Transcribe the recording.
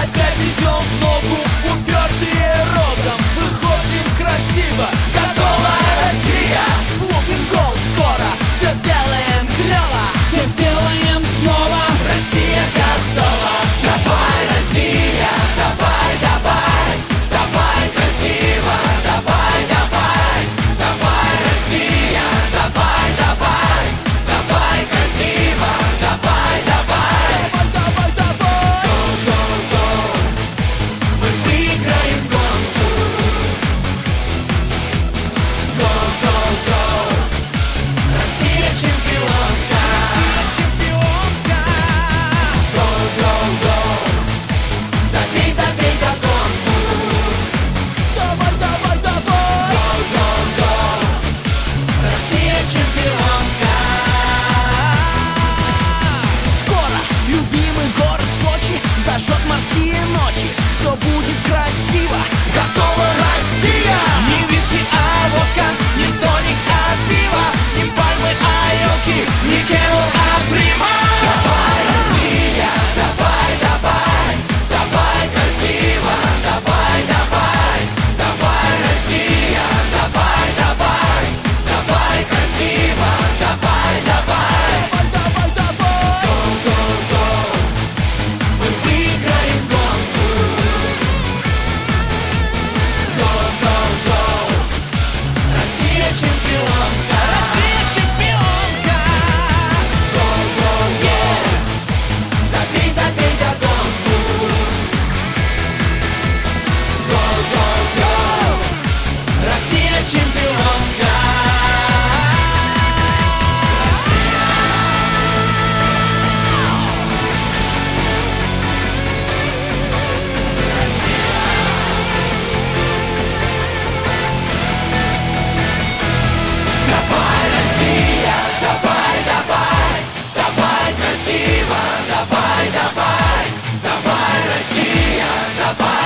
Опять идем в ногу, упертые рогом. Выходим красиво, готовая Россия. Лупим гол скоро, все сделаем клево, все сделаем снова. Россия готова. Давай, Россия, давай, давай, давай красиво, давай, давай, давай, Россия, давай, давай, давай красиво, давай, давай, давай, давай. Гол, гол, гол, мы выиграем гонку. Гол, гол, гол, Россия чемпионка. Гол, гол, гол, забей, забей догонку. Давай, давай, давай. Гол, гол, гол, Россия чемпионка. Скоро любимый город Сочи зажжет морские ночи. Все будет красиво, готова Россия. Не виски, а водка, не тоник, а пиво, не пальмы, а елки, не Кевел, а Прима. Давай, Россия, давай, давай, давай красиво, давай, давай, давай, Россия, давай, давай, давай красиво, давай, давай, давай, давай. Гол, гол, гол, мы выиграем гонку. Гол, гол, гол, Россия чемпионка. Россия чемпионка. Гол, гол, гол, забей, забей догонку. Гол, гол, гол, Россия чемпионка. Давай, Россия, давай, давай, давай красиво, давай, давай, давай, Россия, давай.